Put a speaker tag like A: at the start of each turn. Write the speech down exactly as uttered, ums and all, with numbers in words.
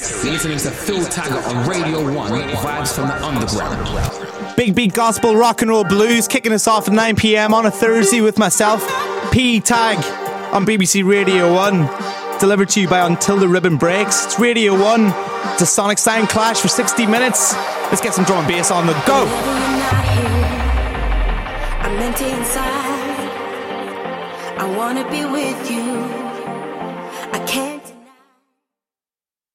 A: You're listening to Phil Taggart on Radio one, Vibes from the Underground.
B: Big beat gospel, rock and roll blues, kicking us off at nine p.m. on a Thursday with myself, P Tag, on B B C Radio one. Delivered to you by Until the Ribbon Breaks. It's Radio one. It's a sonic sound clash for sixty minutes. Let's get some drum and bass on the go.
C: I'm empty inside. I wanna be with you.